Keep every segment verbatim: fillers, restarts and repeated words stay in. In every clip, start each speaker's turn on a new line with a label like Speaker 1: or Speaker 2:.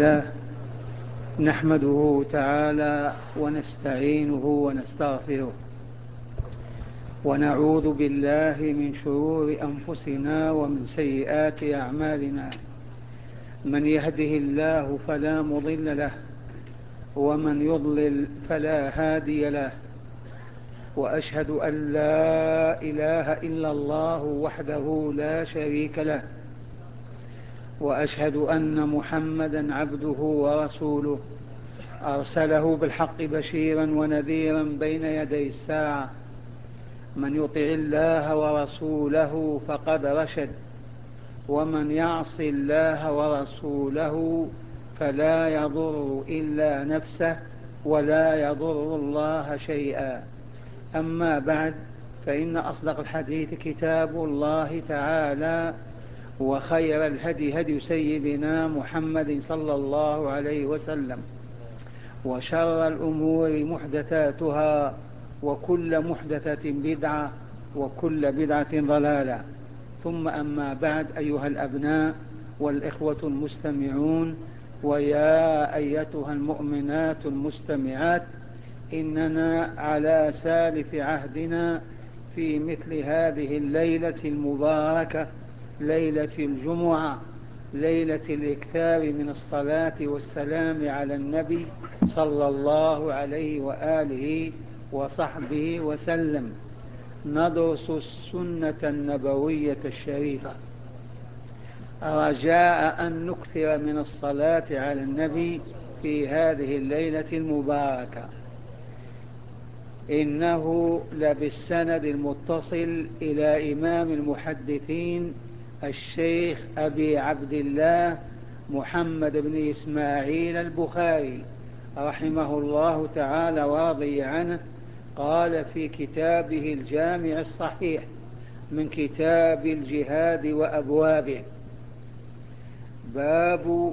Speaker 1: لله نحمده تعالى ونستعينه ونستغفره ونعوذ بالله من شرور أنفسنا ومن سيئات أعمالنا. من يهده الله فلا مضل له ومن يضلل فلا هادي له، وأشهد أن لا إله إلا الله وحده لا شريك له، وأشهد أن محمدا عبده ورسوله أرسله بالحق بشيرا ونذيرا بين يدي الساعة. من يطع الله ورسوله فقد رشد، ومن يعص الله ورسوله فلا يضر إلا نفسه ولا يضر الله شيئا. أما بعد، فإن أصدق الحديث كتاب الله تعالى، وخير الهدي هدي سيدنا محمد صلى الله عليه وسلم، وشر الأمور محدثاتها، وكل محدثة بدعة، وكل بدعة ضلالة. ثم أما بعد، أيها الأبناء والإخوة المستمعون، ويا أيتها المؤمنات المستمعات، إننا على سالف عهدنا في مثل هذه الليلة المباركة، ليلة الجمعة، ليلة الإكثار من الصلاة والسلام على النبي صلى الله عليه وآله وصحبه وسلم، ندرس السنة النبوية الشريفة رجاء أن نكثر من الصلاة على النبي في هذه الليلة المباركة. إنه لبالسند المتصل إلى إمام المحدثين الشيخ أبي عبد الله محمد بن إسماعيل البخاري رحمه الله تعالى ورضي عنه، قال في كتابه الجامع الصحيح من كتاب الجهاد وأبوابه: باب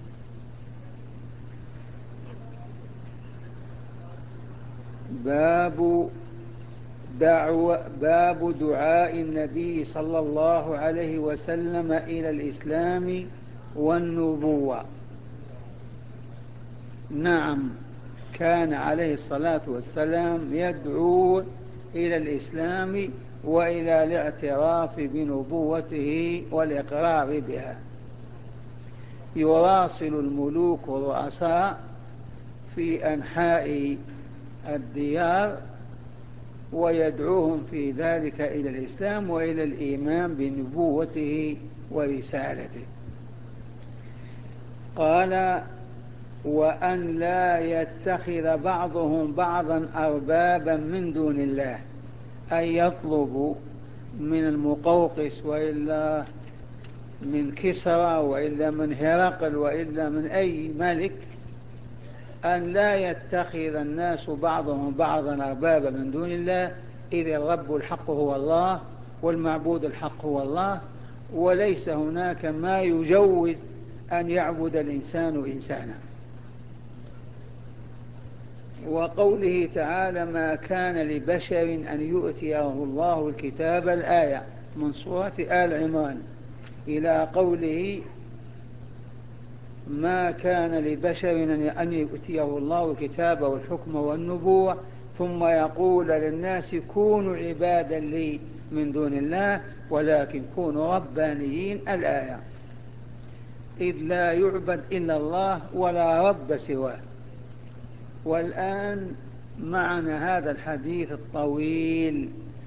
Speaker 1: باب دعوة باب دعاء النبي صلى الله عليه وسلم إلى الإسلام والنبوة. نعم، كان عليه الصلاة والسلام يدعو إلى الإسلام وإلى الاعتراف بنبوته والإقرار بها. يراسل الملوك والرؤساء في أنحاء الديار ويدعوهم في ذلك إلى الإسلام وإلى الإيمان بنبوته ورسالته. قال: وأن لا يتخذ بعضهم بعضا أربابا من دون الله، أي يطلب من المقوقس وإلا من كسرى وإلا من هرقل وإلا من أي ملك أن لا يتخذ الناس بعضهم بعضا أربابا من دون الله، إذ الرب الحق هو الله والمعبود الحق هو الله، وليس هناك ما يجوز أن يعبد الإنسان إنسانا. وقوله تعالى: ما كان لبشر أن يؤتيه الله الكتاب، الآية من سورة آل عمران، إلى قوله: ما كان لبشر أن يؤتيه الله الكتاب والحكم والنبوة ثم يقول للناس كونوا عبادا لي من دون الله ولكن كونوا ربانيين، الآية. إذ لا يعبد إلا الله ولا رب سواه. والآن معنا هذا الحديث الطويل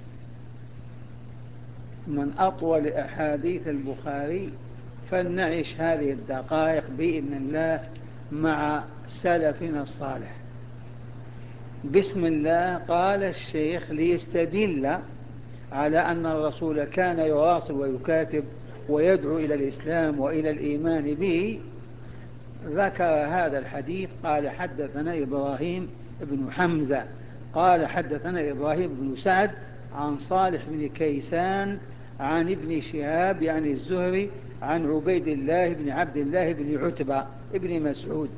Speaker 1: من أطول أحاديث البخاري، فلنعيش هذه الدقائق بإذن الله مع سلفنا الصالح. بسم الله. قال الشيخ ليستدل على أن الرسول كان يواصل ويكاتب ويدعو إلى الإسلام وإلى الإيمان به، ذكر هذا الحديث. قال: حدثنا إبراهيم بن حمزة قال حدثنا إبراهيم بن سعد عن صالح بن كيسان عن ابن شهاب يعني الزهري عن عبيد الله بن عبد الله بن عتبة ابن مسعود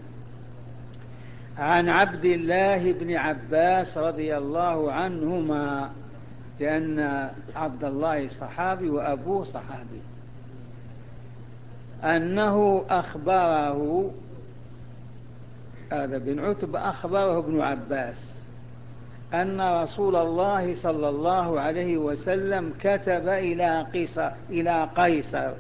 Speaker 1: عن عبد الله بن عباس رضي الله عنهما، لأن عبد الله صحابي وأبوه صحابي، أنه أخبره هذا بن عتبة أخبره ابن عباس أن رسول الله صلى الله عليه وسلم كتب إلى قيصر, إلى قيصر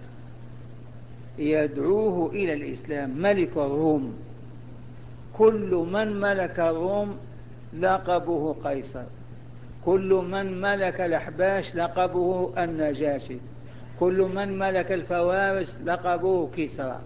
Speaker 1: يدعوه إلى الإسلام، ملك الروم. كل من ملك الروم لقبه قيصر، كل من ملك الأحباش لقبه النجاشي، كل من ملك الفوارس لقبه كسرى،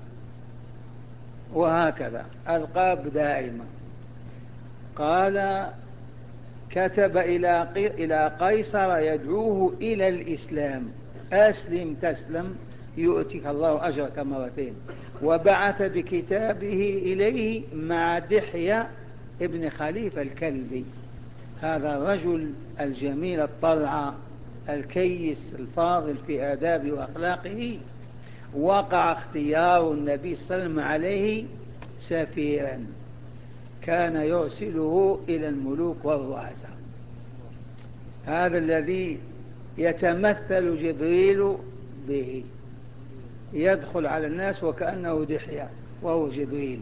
Speaker 1: وهكذا ألقاب دائما. قال كتب إلى قيصر يدعوه إلى الإسلام، أسلم تسلم يؤتك الله أجرك مرتين. وبعث بكتابه إليه مع دحية ابن خليفة الكلبي، هذا الرجل الجميل الطلعة الكيس الفاضل في آداب وأخلاقه، وقع اختيار النبي صلى الله عليه وسلم عليه سفيرا، كان يرسله إلى الملوك والرؤساء. هذا الذي يتمثل جبريل به، يدخل على الناس وكأنه دحية وهو جبريل.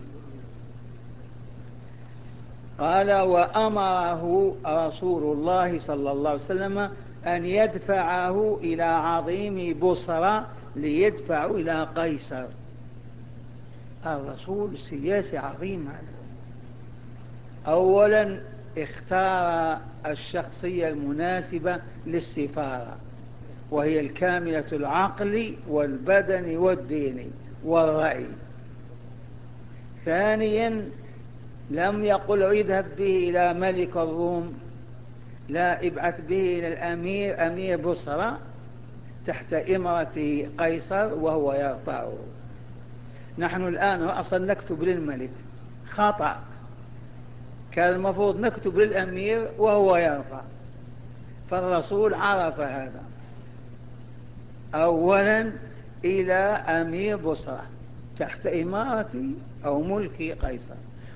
Speaker 1: قال وأمره رسول الله صلى الله عليه وسلم أن يدفعه إلى عظيم بصرى ليدفعه إلى قيصر. الرسول سياسي عظيم هذا. أولا اختار الشخصية المناسبة للسفارة، وهي الكاملة العقل والبدن والدين والرأي. ثانيا لم يقل اذهب به إلى ملك الروم، لا، ابعث به إلى الأمير أمير بصرى تحت إمرة قيصر وهو يرفعه. نحن الآن أصلا نكتب للملك، خطأ، كان المفروض نكتب للأمير وهو يرفع. فالرسول عرف هذا، أولا إلى أمير بصرى تحت إمارة أو ملك قيصر،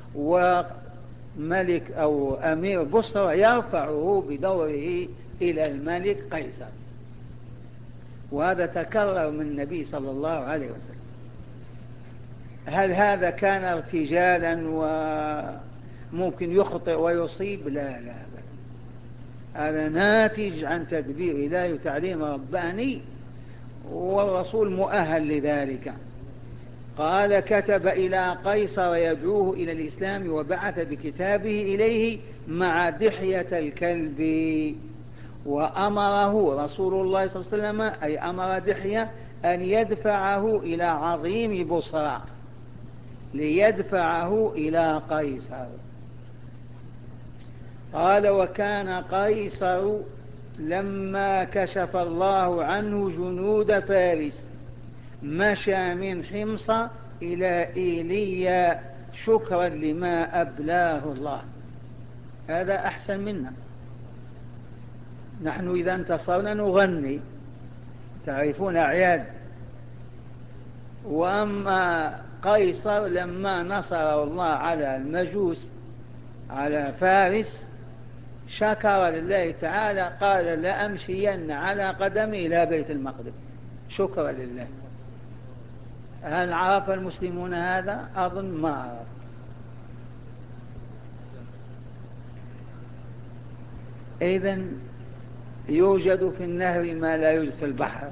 Speaker 1: وملك أو أمير بصرى يرفعه بدوره إلى الملك قيصر. وهذا تكرر من النبي صلى الله عليه وسلم. هل هذا كان ارتجالا وممكن يخطئ ويصيب؟ لا لا بل هذا ناتج عن تدبير إلهي وتعليم رباني، والرسول مؤهل لذلك. قال كتب إلى قيصر يدعوه إلى الإسلام وبعث بكتابه إليه مع دحية الكلب. وأمره رسول الله صلى الله عليه وسلم، أي أمر دحية أن يدفعه إلى عظيم بصرى ليدفعه إلى قيصر. قال وكان قيصر لما كشف الله عنه جنود فارس مشى من حمص إلى إيليا شكرا لما أبلاه الله. هذا أحسن منا. نحن إذا انتصرنا نغني، تعرفون أعياد. وأما قيصر لما نصر الله على المجوس على فارس شكر لله تعالى، قال لأمشين على قدمي إلى بيت المقدس شكرا لله. هل عرف المسلمون هذا؟ أظن ما عرف. إذن يوجد في النهر ما لا يوجد في البحر.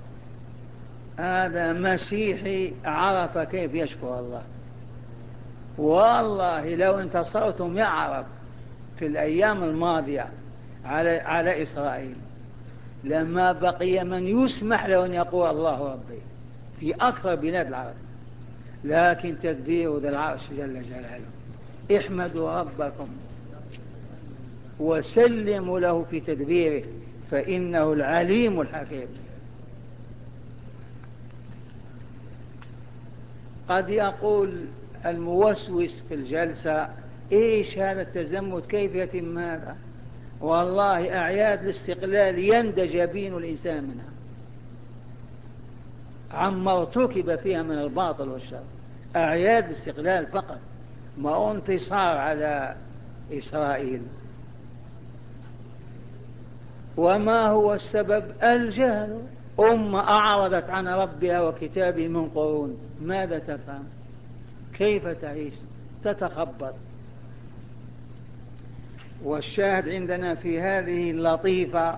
Speaker 1: هذا مسيحي عرف كيف يشكر الله. والله لو انتصرتم يعرف في الأيام الماضية على, على إسرائيل لما بقي من يسمح له أن يقول الله ربي في أكثر بلاد العرب، لكن تدبير ذي العرش جل جلاله. احمدوا ربكم وسلموا له في تدبيره فإنه العليم الحكيم. قد يقول الموسوس في الجلسة إيش هذا التزمت، كيف يتم هذا؟ والله أعياد الاستقلال يندج يبين الإنسان منها عما ارتكب فيها من الباطل والشر. أعياد الاستقلال فقط، ما انتصار على إسرائيل. وما هو السبب؟ الجهل. أمة أعرضت عن ربها وكتابه من قرون، ماذا تفهم؟ كيف تعيش؟ تتخبط. والشاهد عندنا في هذه اللطيفة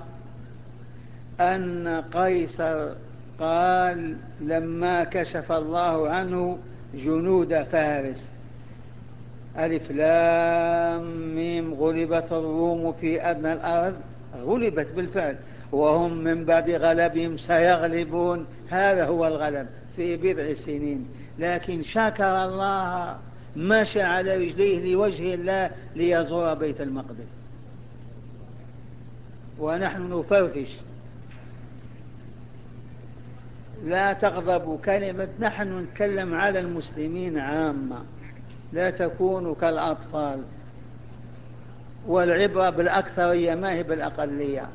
Speaker 1: أن قيصر قال لما كشف الله عنه جنود فارس: ألف لام ميم غلبت الروم في أدنى الأرض. غلبت بالفعل، وهم من بعد غلبهم سيغلبون. هذا هو الغلب في بضع سنين. لكن شكر الله، مشى على رجليه لوجه الله ليزور بيت المقدس. ونحن نفرفش، لا تغضبوا. كلمة نحن نتكلم على المسلمين عامة، لا تكونوا كالأطفال. والعبرة بالأكثرية ما هي بالأقلية.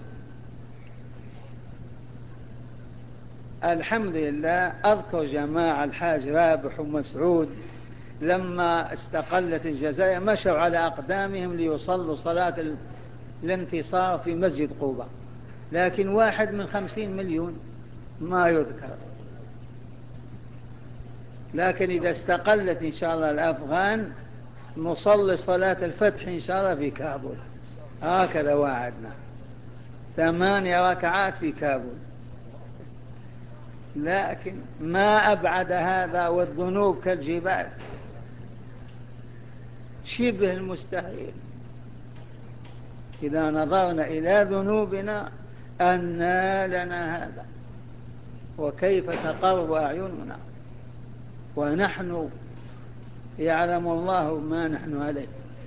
Speaker 1: الحمد لله. أذكر جماعة الحاج رابح ومسعود لما استقلت الجزائر مشوا على أقدامهم ليصلوا صلاة الانتصار في مسجد قوبة، لكن واحد من خمسين مليون ما يذكر. لكن إذا استقلت إن شاء الله الأفغان نصلي صلاة الفتح إن شاء الله في كابول، هكذا وعدنا، ثمانية ركعات في كابول. لكن ما أبعد هذا، والذنوب كالجبال، شبه المستحيل. إذا نظرنا إلى ذنوبنا أنى لنا هذا، وكيف تقر أعيننا ونحن يعلم الله ما نحن عليه.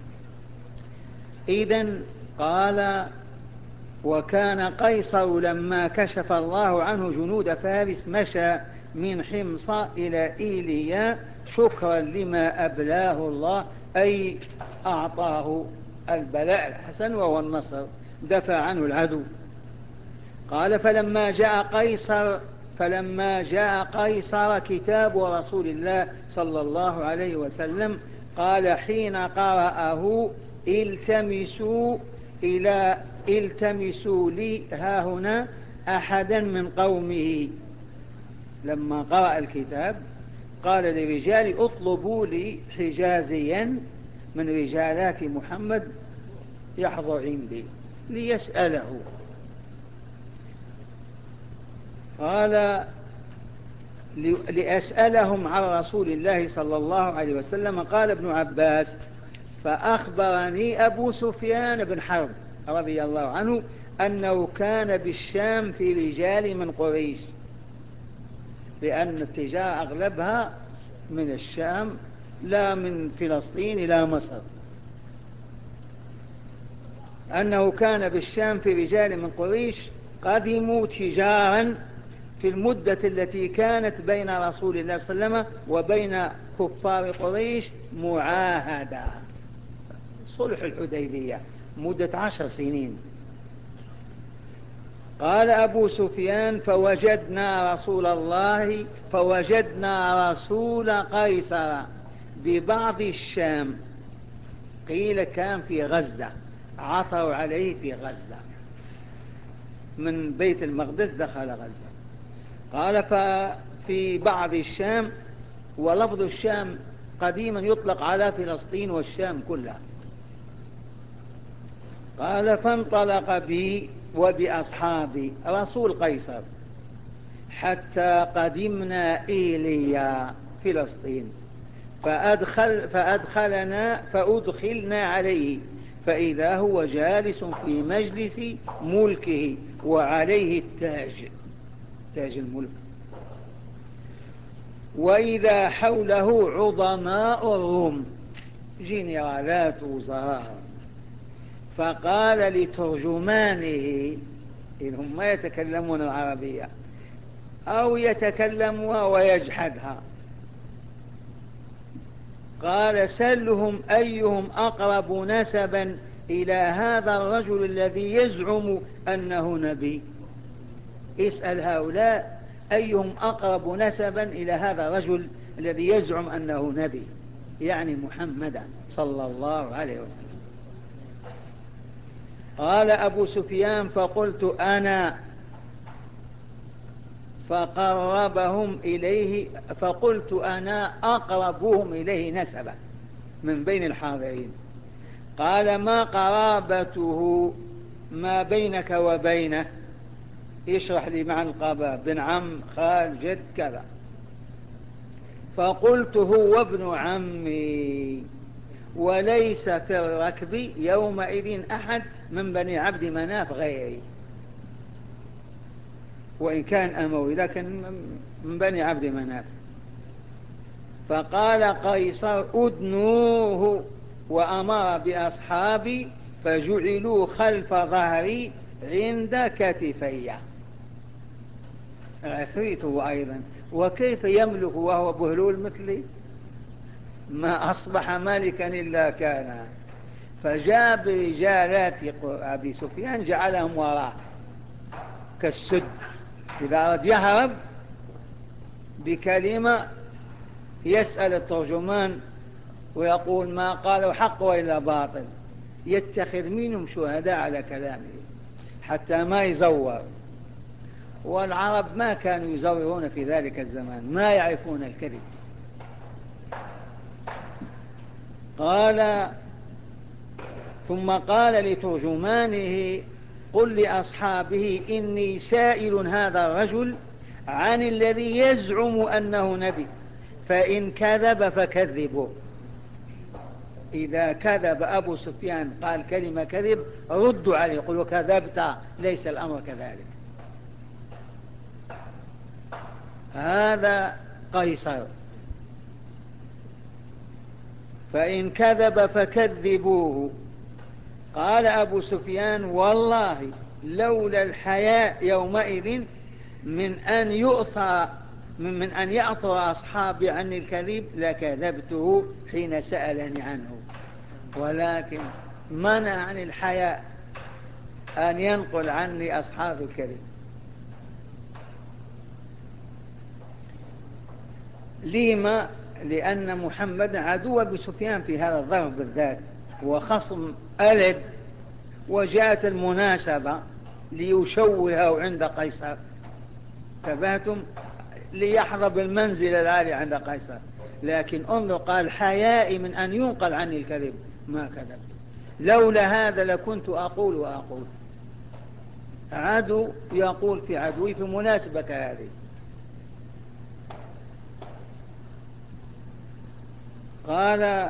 Speaker 1: إذن قال: وكان قيصر لما كشف الله عنه جنود فارس مشى من حمص إلى إيليا شكرا لما أبلاه الله، أي أعطاه البلاء الحسن وهو النصر، دفع عنه العدو. قال: فلما جاء قيصر فلما جاء قيصر كتاب رسول الله صلى الله عليه وسلم قال حين قرأه: التمسوا إلى التمسوا لي ها هنا أحدا من قومه. لما قرأ الكتاب قال لرجال: اطلبوا لي حجازيا من رجالات محمد يحضر عندي ليسأله. قال: لأسألهم عن رسول الله صلى الله عليه وسلم. قال ابن عباس: فأخبرني أبو سفيان بن حرب رضي الله عنه أنه كان بالشام في رجال من قريش، لأن التجارة أغلبها من الشام لا من فلسطين إلى مصر. أنه كان بالشام في رجال من قريش قدموا تجارا في المدة التي كانت بين رسول الله صلى الله عليه وسلم وبين كفار قريش معاهدة، صلح الحديبية، مدة عشر سنين. قال أبو سفيان: فوجدنا رسول الله فوجدنا رسول قيصر ببعض الشام. قيل كان في غزة، عثروا عليه في غزة، من بيت المقدس دخل غزة. قال: ففي بعض الشام، ولفظ الشام قديما يطلق على فلسطين والشام كلها. قال: فانطلق بي وبأصحابي رسول قيصر حتى قدمنا إيليا فلسطين، فأدخل فأدخلنا فأدخلنا عليه، فإذا هو جالس في مجلس ملكه وعليه التاج، تاج الملك، وإذا حوله عظماء الروم، جنرالات وزراء. فقال لترجمانه، إنهم ما يتكلمون العربية أو يتكلمها ويجحدها، قال: سلهم أيهم أقرب نسبا إلى هذا الرجل الذي يزعم أنه نبي. اسأل هؤلاء أيهم أقرب نسبا إلى هذا الرجل الذي يزعم أنه نبي، يعني محمدا صلى الله عليه وسلم. قال أبو سفيان: فقلت أنا، فقربهم إليه، فقلت أنا أقربهم إليه نسبا، من بين الحاضرين. قال ما قرابته ما بينك وبينه؟ اشرح لي معنى القرابة. بن عم، خال، جد، كذا. فقلت هو ابن عمي، وليس في الركب يومئذ أحد من بني عبد مناف غيري، وإن كان أموي لكن من بني عبد مناف. فقال قيصر أدنوه، وأمر بأصحابي فجعلوا خلف ظهري عند كتفي. العفريت هو أيضا، وكيف يملك وهو بهلول مثلي؟ ما أصبح مالكا إلا كان. فجاب رجالات أبي سفيان جعلهم وراء كالسد، إذا أراد يهرب بكلمة يسأل الترجمان ويقول ما قالوا حق وإلا باطل، يتخذ منهم شهداء على كلامه حتى ما يزور. والعرب ما كانوا يزورون في ذلك الزمان، ما يعرفون الكذب. قال ثم قال لترجمانه قل لأصحابه إني سائل هذا الرجل عن الذي يزعم أنه نبي، فإن كذب فكذبه. إذا كذب أبو سفيان قال كلمة كذب ردوا عليه، يقولوا كذبت، ليس الأمر كذلك. هذا قيصر. فإن كذب فكذبوه. قال أبو سفيان والله لولا الحياء يومئذ من أن يؤثر من, من أن يأثر أصحابي عن الكذب لكذبته حين سألني عنه، ولكن منع عن الحياء أن ينقل عني أصحاب الكذب. لما؟ لأن محمد عدو أبي سفيان في هذا الظرف بالذات، وخصم ألد، وجاءت المناسبة ليشوهه عند قيصر. تبهتم؟ ليحظى بالمنزل العالي عند قيصر. لكن انظر، قال حيائي من أن ينقل عني الكذب ما كذب، لولا هذا لكنت أقول وأقول. عدو يقول في عدوي في مناسبة هذه. قال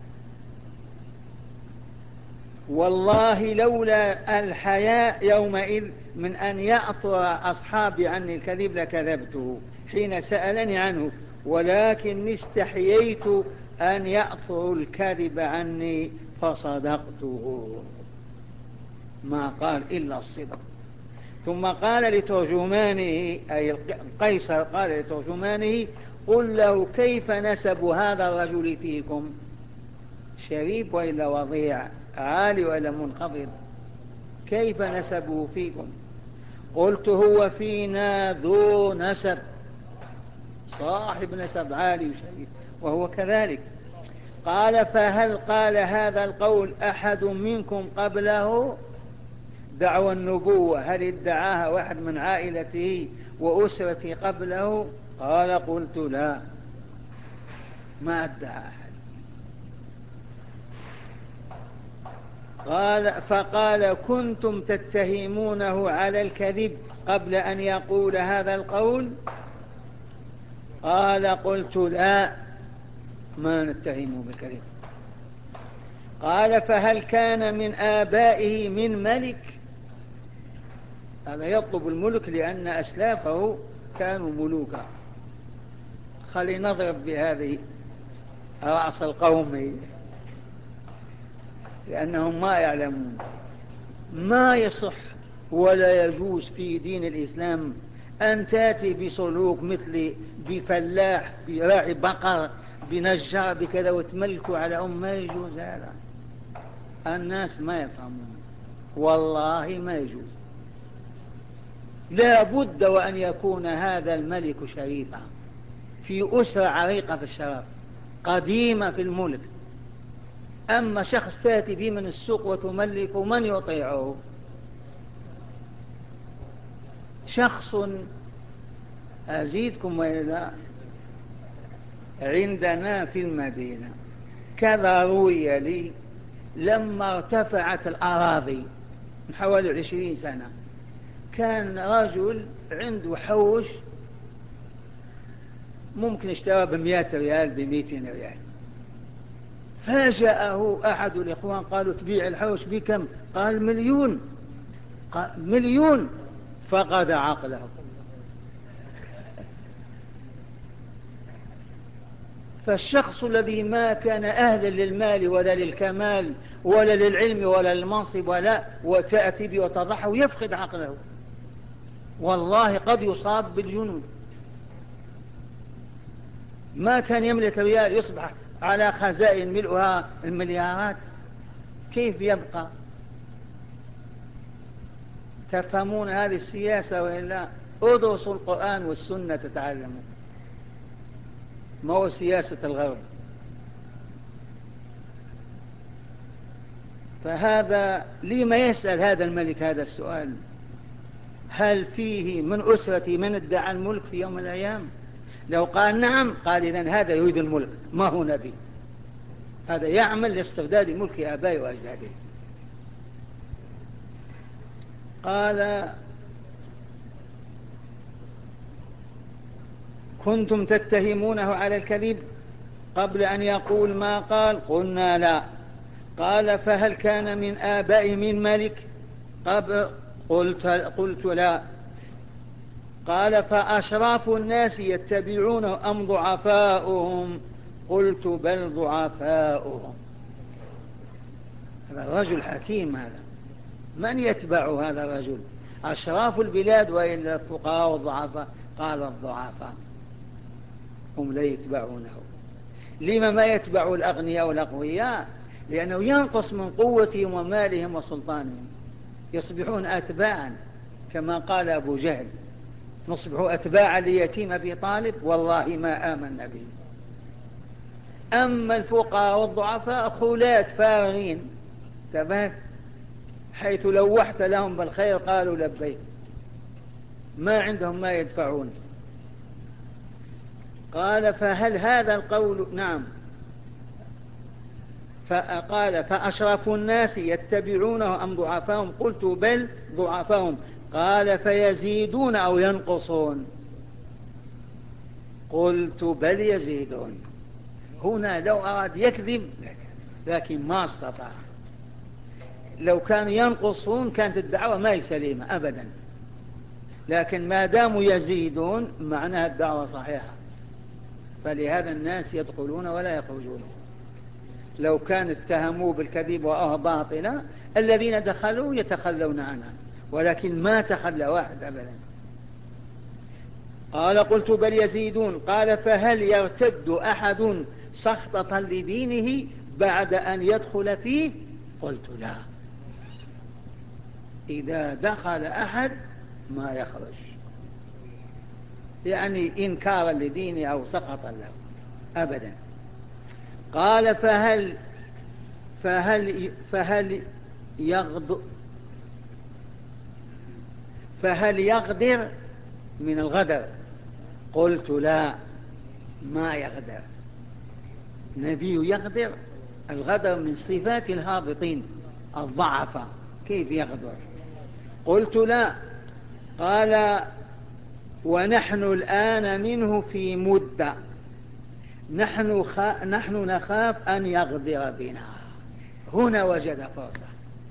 Speaker 1: والله لولا الحياء يومئذ من أن يأثر أصحابي عني الكذب لكذبته حين سألني عنه، ولكن استحييت أن يأثر الكذب عني فصدقته. ما قال إلا الصدق. ثم قال لترجمانه أي قيصر قال لترجمانه قل له كيف نسب هذا الرجل فيكم؟ شريف وإلا وضيع؟ عالي وإلا منخفض؟ كيف نسبه فيكم؟ قلت هو فينا ذو نسب، صاحب نسب عالي وشريف، وهو كذلك. قال فهل قال هذا القول أحد منكم قبله؟ دعوى النبوة هل ادعاها واحد من عائلته وأسرته قبله؟ قال قلت لا، ما ادعى أحد. قال فقال كنتم تتهمونه على الكذب قبل أن يقول هذا القول؟ قال قلت لا، ما نتهمه بالكذب. قال فهل كان من آبائه من ملك؟ هذا يطلب الملك لأن أسلافه كانوا ملوكا. خلي نضرب بهذه رأس القوم لأنهم ما يعلمون. ما يصح ولا يجوز في دين الإسلام أن تأتي بسلوك مثل بفلاح براعي بقر بنجار بكذا وتملكوا على أم. ما يجوز هذا، الناس ما يفهمون، والله ما يجوز. لا بد وأن يكون هذا الملك شريفا في أسرة عريقة في الشرف قديمة في الملك. أما شخص تأتي به من السوق وتملك من يطيعه؟ شخص أزيدكم وإلا عندنا في المدينة كذا روي لي لما ارتفعت الأراضي من حوالي عشرين سنة، كان رجل عنده حوش ممكن اشترى بمئة ريال بمئتين ريال، فاجأه أحد الإخوان قالوا تبيع الحوش بكم؟ قال مليون. قال مليون، فقد عقله. فالشخص الذي ما كان أهلا للمال ولا للكمال ولا للعلم ولا للمنصب ولا وتأتي به وتضحه يفقد عقله، والله قد يصاب بالجنون. ما كان يملك ريال يصبح على خزائن ملؤها المليارات، كيف يبقى؟ تفهمون هذه السياسة وإلا؟ ادرسوا القرآن والسنة تتعلموا، ما هو سياسة الغرب. فهذا لما يسأل هذا الملك هذا السؤال؟ هل فيه من أسرتي من ادعى الملك في يوم من الأيام؟ لو قال نعم قال إذن هذا يريد الملك، ما هو نبي، هذا يعمل لاسترداد ملك آبائه وأجداده. قال كنتم تتهمونه على الكذب قبل أن يقول ما قال؟ قلنا لا. قال فهل كان من آبائه من ملك قبل؟ قلت, قلت لا. قال فأشراف الناس يتبعونه أم ضعفاؤهم؟ قلت بل ضعفاؤهم. هذا الرجل حكيم، هذا من يتبع هذا الرجل؟ أشراف البلاد وإلا الفقراء والضعفاء؟ قال الضعفاء هم لا يتبعونه. لما ما يتبع الأغنياء والأقوياء؟ لأنه ينقص من قوتهم ومالهم وسلطانهم، يصبحون أتباعا كما قال أبو جهل نصبح أتباعا ليتيم أبي طالب والله ما آمنا به. أما الفقراء والضعفاء خلات فارغين تبات، حيث لوحت لهم بالخير قالوا لبيك، ما عندهم ما يدفعون. قال فهل هذا القول؟ نعم. فقال فأشرف الناس يتبعونه أم ضعفاهم؟ قلت بل ضعفاهم. قال فيزيدون أو ينقصون؟ قلت بل يزيدون. هنا لو أراد يكذب لكن ما استطاع. لو كانوا ينقصون كانت الدعوة ما هي سليمة أبدا، لكن ما داموا يزيدون معناها الدعوة صحيحة، فلهذا الناس يدخلون ولا يخرجون. لو كان اتهموا بالكذب وأه باطلا الذين دخلوا يتخلون عنها، ولكن ما تخلى واحد أبدا. قال قلت بل يزيدون. قال فهل يرتد أحد سخطة لدينه بعد أن يدخل فيه؟ قلت لا. إذا دخل أحد ما يخرج، يعني إنكارا لدينه أو سخطا له أبدا. قال فهل فهل فهل يغدر فهل يغدر من الغدر؟ قلت لا ما يغدر. نبي يغدر؟ الغدر من صفات الهابطين الضعفاء، كيف يغدر؟ قلت لا. قال ونحن الآن منه في مدة، نحن, خ... نحن نخاف أن يغدر بنا. هنا وجد فرصة.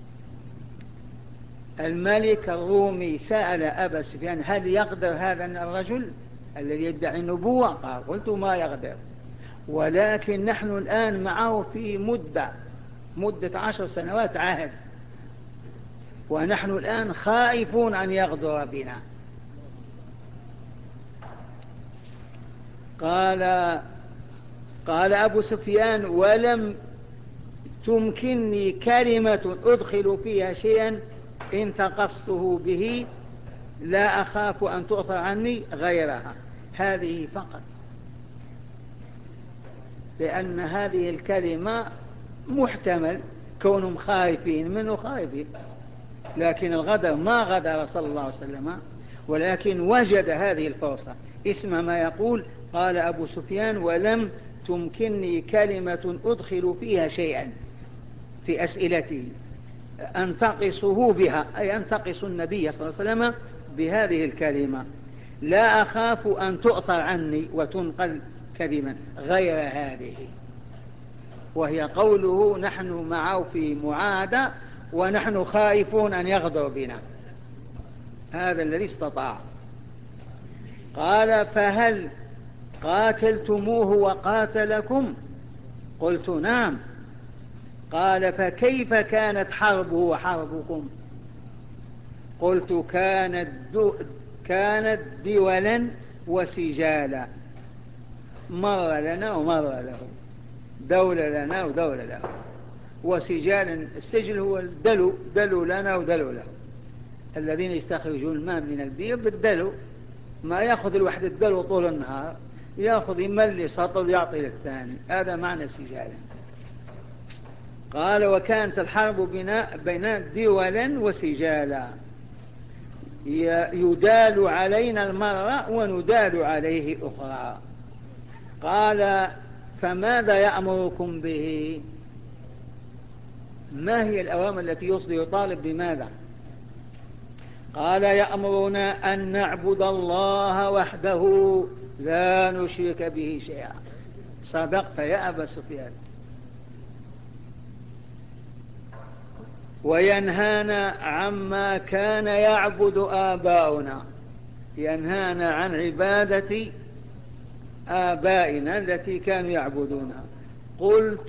Speaker 1: الملك الرومي سأل أبا سفيان هل يغدر هذا الرجل الذي يدعي النبوة؟ قال قلت ما يغدر، ولكن نحن الآن معه في مدة مدة عشر سنوات عهد، ونحن الآن خائفون أن يغدر بنا. قال قال أبو سفيان ولم تمكنني كلمة أدخل فيها شيئا إن تقصته به لا أخاف أن تؤثر عني غيرها، هذه فقط، لأن هذه الكلمة محتمل كونهم خائفين منه خائفين، لكن الغدر ما غدر صلى الله عليه وسلم، ولكن وجد هذه الفرصة. اسمع ما يقول. قال أبو سفيان ولم تمكنني كلمة أدخل فيها شيئا في أسئلتي أنتقصه بها، أي أنتقص النبي صلى الله عليه وسلم بهذه الكلمة، لا أخاف أن تؤثر عني وتنقل كذبا غير هذه، وهي قوله نحن معه في معاهدة ونحن خائفون أن يغدر بنا، هذا الذي استطاع. قال فهل قاتلتموه وقاتلكم؟ قلت نعم. قال فكيف كانت حربه وحربكم؟ قلت كانت, دو كانت دولا وسجالا، مر لنا ومر له، دولة لنا ودولة له، وسجالا السجل هو الدلو، دلو لنا ودلو له، الذين يستخرجون الماء من البير بالدلو، ما يأخذ الواحد الدلو طول النهار، يأخذ يملي سطل ويعطي للثاني، هذا معنى سجالا. قال وكانت الحرب بين دولا وسجالا، يدال علينا المرة وندال عليه أخرى. قال فماذا يأمركم به؟ ما هي الأوامر التي يصدر يطالب بماذا؟ قال يأمرنا أن نعبد الله وحده لا نشرك به شيئا. صدقت يا أبا سفيان. وينهانا عما كان يعبد آباؤنا، ينهانا عن عبادة آبائنا التي كانوا يعبدونها. قلت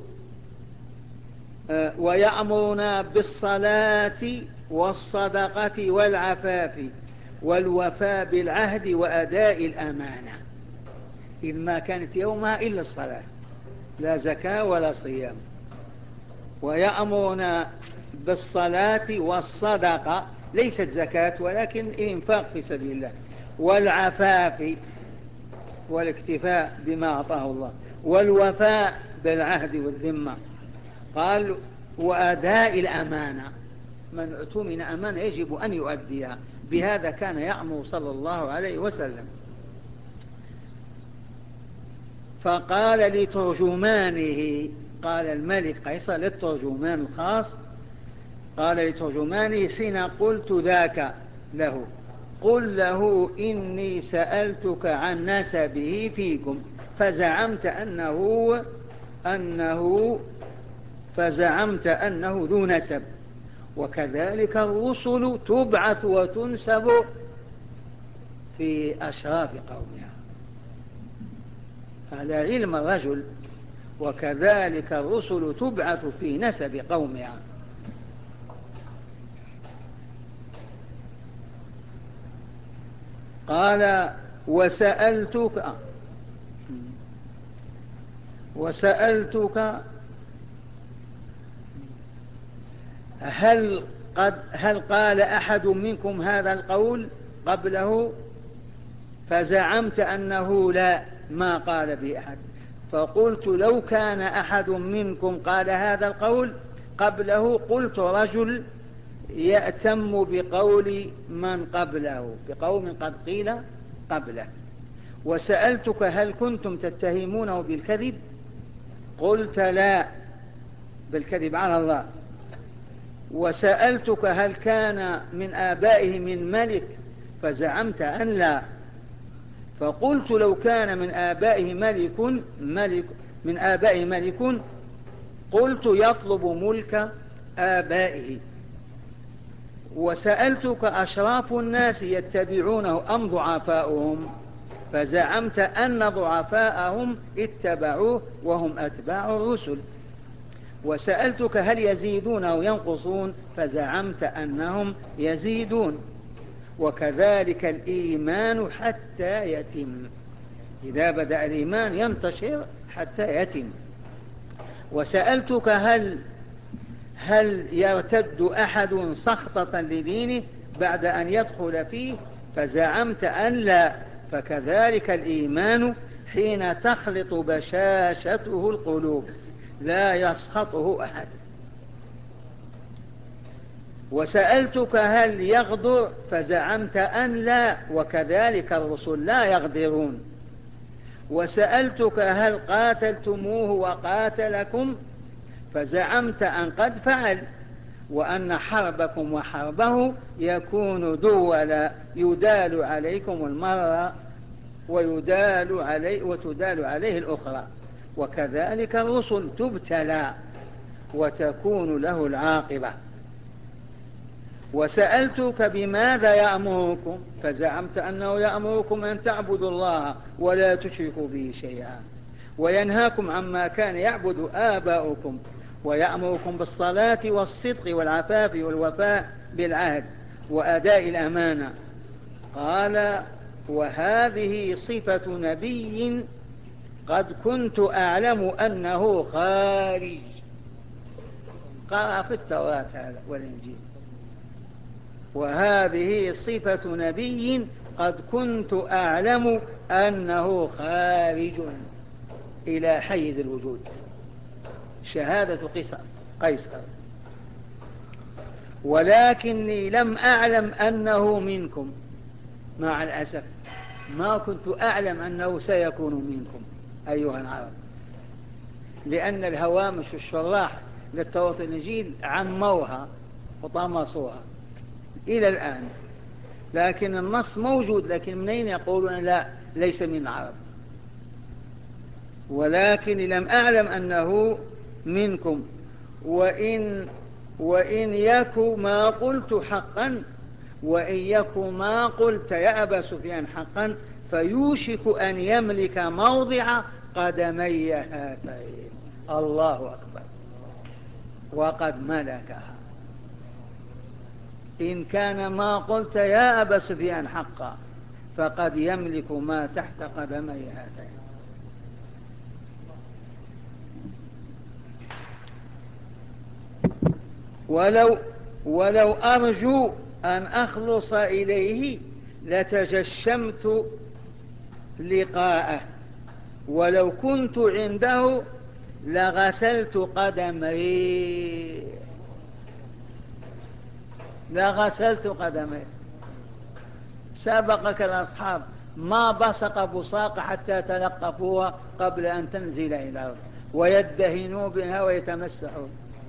Speaker 1: ويأمرنا بالصلاة والصدقة والعفاف والوفاء بالعهد وأداء الأمانة، إذ ما كانت يومها إلا الصلاة، لا زكاة ولا صيام. ويأمرنا بالصلاة والصدقة، ليست زكاة ولكن إنفاق في سبيل الله، والعفاف والاكتفاء بما أعطاه الله، والوفاء بالعهد والذمة. قال وأداء الأمانة، من اؤتمن أمانة يجب أن يؤديها، بهذا كان يأمر صلى الله عليه وسلم. فقال لترجمانه، قال الملك قيصر للترجمان الخاص، قال لترجمانه حين قلت ذاك له قل له إني سألتك عن نسبه فيكم فزعمت أنه أنه فزعمت أنه ذو نسب، وكذلك الرسل تبعث وتنسب في أشراف قومها، هذا علم الرجل، وكذلك الرسل تبعث في نسب قومها. قال وسألتك وسألتك هل قد هل قال أحد منكم هذا القول قبله؟ فزعمت أنه لا، ما قال به أحد. فقلت لو كان أحد منكم قال هذا القول قبله قلت رجل يأتم بقول من قبله، بقوم قد قيل قبله. وسألتك هل كنتم تتهمونه بالكذب؟ قلت لا، بالكذب على الله. وسألتك هل كان من آبائه من ملك؟ فزعمت أن لا. فقلت لو كان من آبائه ملك ملك من آبائه ملك قلت يطلب ملك آبائه. وسألتك أشراف الناس يتبعونه أم ضعفاؤهم؟ فزعمت أن ضعفاءهم اتبعوه وهم أتباع الرسل. وسألتك هل يزيدون أو ينقصون؟ فزعمت أنهم يزيدون. وكذلك الإيمان حتى يتم، إذا بدأ الإيمان ينتشر حتى يتم. وسألتك هل هل يرتد أحد سخطة لدينه بعد أن يدخل فيه؟ فزعمت أن لا، فكذلك الإيمان حين تخلط بشاشته القلوب لا يسخطه أحد. وسألتك هل يغدر؟ فزعمت أن لا، وكذلك الرسل لا يغدرون. وسألتك هل قاتلتموه وقاتلكم فزعمت أن قد فعل، وأن حربكم وحربه يكون دولا يدال عليكم المرة ويدال عليه وتدال عليه الأخرى، وكذلك الرسل تبتلى وتكون له العاقبة. وسألتك بماذا يأمركم فزعمت أنه يأمركم أن تعبدوا الله ولا تشركوا به شيئا، وينهاكم عما كان يعبد آباؤكم، ويأمركم بالصلاة والصدق والعفاف والوفاء بالعهد وأداء الأمانة. قال وهذه صفة نبي قد كنت أعلم أنه خارج. قرأ في التوراة هذا والإنجيل. وهذه صفة نبي قد كنت أعلم أنه خارج إلى حيز الوجود. شهادة قيصر. ولكني لم أعلم أنه منكم، مع الأسف ما كنت أعلم أنه سيكون منكم أيها العرب، لأن الهوامش الشراح للتوراة والإنجيل عموها وطمسوها إلى الآن، لكن النص موجود، لكن منين يقولون لا ليس من العرب. ولكن لم أعلم أنه منكم، وإن, وإن يكو ما قلت حقا وإن يكو ما قلت يا أبا سفيان حقا فيوشك أن يملك موضع قدمي هاتين. الله أكبر. وقد ملكها. إن كان ما قلت يا أبا سفيان حقا فقد يملك ما تحت قدمي هاتين. ولو, ولو أرجو أن أخلص إليه لتجشمت لقاءه، ولو كنت عنده لغسلت قدمي لغسلت قدمي سبقك الأصحاب ما بصق بصاق حتى تلقفوها قبل أن تنزل إلى الأرض ويدهنوا بها ويتمسحون.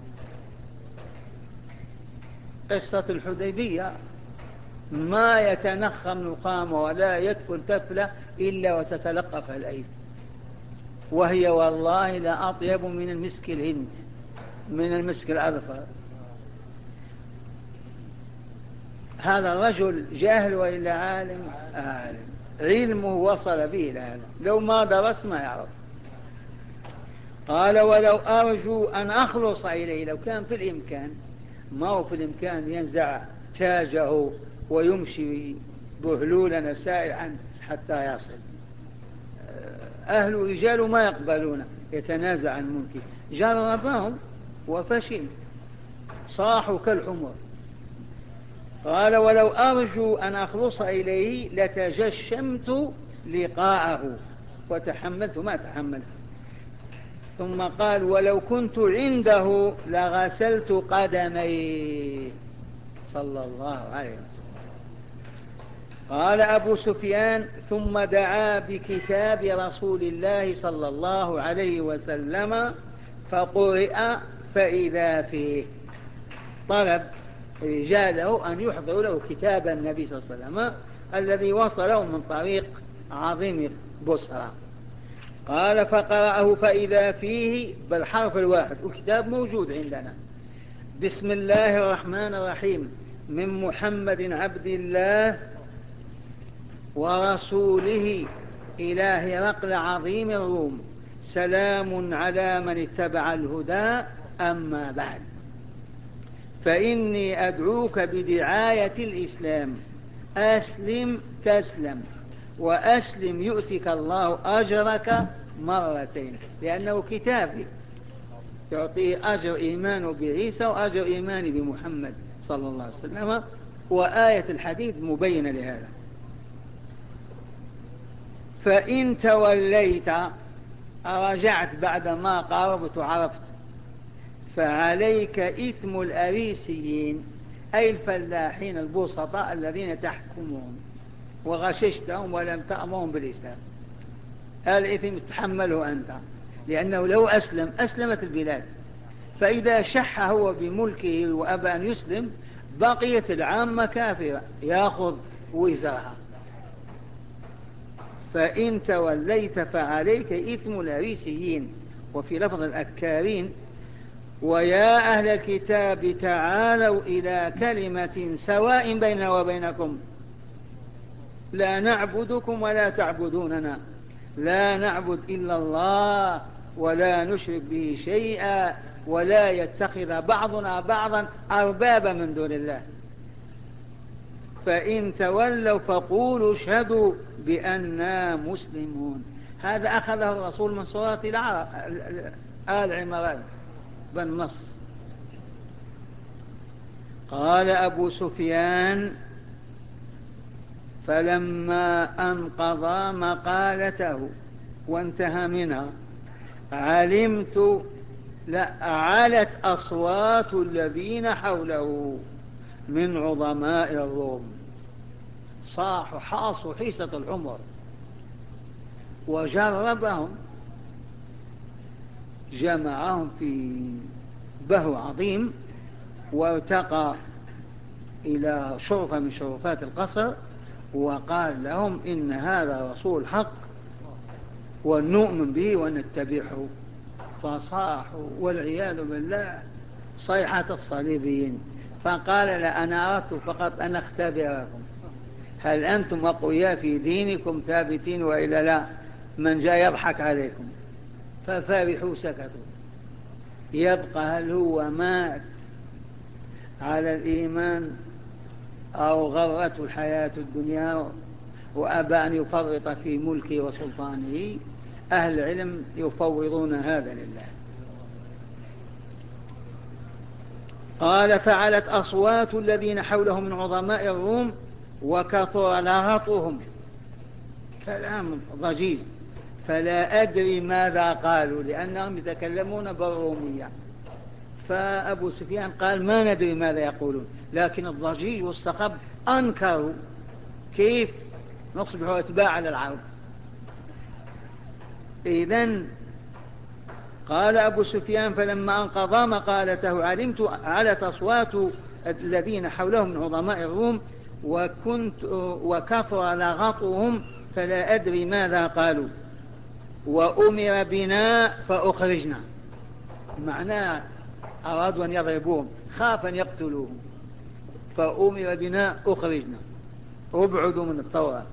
Speaker 1: قصة الحديبية ما يتنخم نقام ولا يدفل تفلة إلا وتتلقف الأيدي، وهي والله لا أطيب من المسك الهند، من المسك الأظفر. هذا الرجل جاهل وإلا عالم؟ عالم، علمه وصل به إلى هذا، لو ما درس ما يعرف. قال ولو أرجو أن أخلص إليه، لو كان في الإمكان، ما هو في الإمكان ينزع تاجه ويمشي بهلولا سائعا حتى يصل. أهل رجال ما يقبلون، يتنازع عن المنكر. جربهم وفشل، صاحوا كالحمر. قال ولو أرجو أن أخلص إليه لتجشمت لقاءه وتحملت ما تحملت. ثم قال ولو كنت عنده لغسلت قدمي صلى الله عليه وسلم. قال أبو سفيان ثم دعا بكتاب رسول الله صلى الله عليه وسلم فقرئ فإذا فيه، طلب رجاله أن يحضروا له كتاب النبي صلى الله عليه وسلم الذي وصله من طريق عظيم بصرى. قال فقرأه فإذا فيه بالحرف الواحد، وكتاب موجود عندنا: بسم الله الرحمن الرحيم، من محمد عبد الله ورسوله إلى هرقل عظيم الروم، سلام على من اتبع الهدى، أما بعد، فإني أدعوك بدعاية الإسلام، أسلم تسلم، وأسلم يؤتك الله أجرك مرتين، لأنه كتابي يعطيه أجر إيمان بعيسى وأجر إيمان بمحمد صلى الله عليه وسلم، وآية الحديث مبينة لهذا. فإن توليت، رجعت بعدما قاربت وعرفت، فعليك إثم الأريسيين، أي الفلاحين البسطاء الذين تحكمهم وغششتهم ولم تأمرهم بالإسلام. الإثم تحمله أنت، لأنه لو أسلم أسلمت البلاد، فإذا شح هو بملكه وأبى أن يسلم بقيت العامة كافرة يأخذ وزرها. فإن توليت فعليك إثم الأريسيين، وفي لفظ الأكارين: ويا أهل الكتاب تعالوا إلى كلمة سواء بيننا وبينكم لا نعبدكم ولا تعبدوننا، لا نعبد إلا الله ولا نشرك به شيئا ولا يتخذ بعضنا بعضا أربابا من دون الله، فإن تولوا فقولوا اشهدوا بأننا مسلمون. هذا أخذه الرسول من سورة آل عمران بالنص. قال أبو سفيان: فلما أنقضى مقالته وانتهى منها علمت لا علت أصوات الذين حوله من عظماء الروم، صاحوا حاصوا حيصة العمر وجربهم، جمعهم في بهو عظيم وارتقى إلى شرفة من شرفات القصر وقال لهم: إن هذا رسول حق ونؤمن به ونتبعه. فصاحوا والعياذ بالله صيحة الصليبيين. فقال: لا، أنا أردت فقط أن أختبركم، هل أنتم أقوياء في دينكم ثابتين وإلا لا؟ من جاء يضحك عليكم. ففرحوا سكتوا. يبقى هل هو مات على الإيمان أو غرته الحياة الدنيا وأبى أن يفرط في ملكه وسلطانه؟ أهل العلم يفوضون هذا لله. قال: فعلت أصوات الذين حوله من عظماء الروم وكثر لغطهم، كلام ضجيج، فلا أدري ماذا قالوا لأنهم يتكلمون بالرومية. فأبو سفيان قال: ما ندري ماذا يقولون، لكن الضجيج والصخب أنكروا، كيف نصبح أتباع للعرب؟ إذن قال أبو سفيان: فلما أنقضى مقالته علمت علت أصوات الذين حولهم من عظماء الروم وكنت وكثر لغطهم فلا أدري ماذا قالوا، وأمر بنا فأخرجنا. معناه أرادوا أن يضربوهم، خاف أن يقتلوهم، فأمر بنا أخرجنا، ابعدوا من الثورة.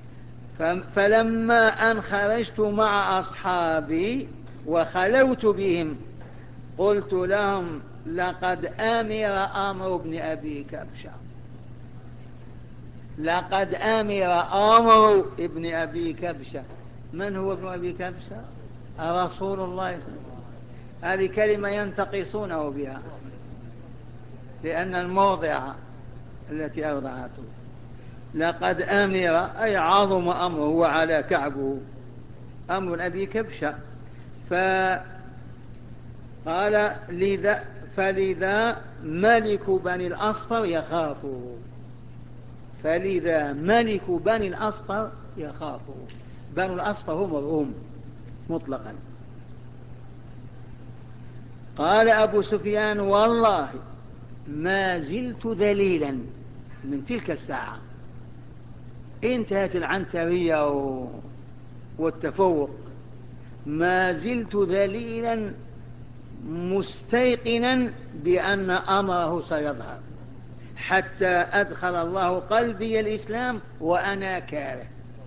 Speaker 1: فلما أن خرجت مع أصحابي وخلوت بهم قلت لهم: لقد آمر أمر ابن أبي كبشة، لقد آمر أمر ابن أبي كبشة. من هو ابن أبي كبشة؟ رسول الله صلى الله عليه وسلم. هذه كلمة ينتقصونه بها، لأن الموضع التي أرضعته. لقد آمر أي عظم أمره وعلى كعبه، أمر أبي كبشة. فقال: لذا فلذا ملك بني الأصفر يخافه، فلذا ملك بني الأصفر يخافه. بني الأصفر هم الروم مطلقا. قال أبو سفيان: والله ما زلت ذليلا من تلك الساعة. انتهت العنترية والتفوق، ما زلت ذليلا مستيقنا بأن أمره سيظهر حتى أدخل الله قلبي الإسلام وأنا كاره.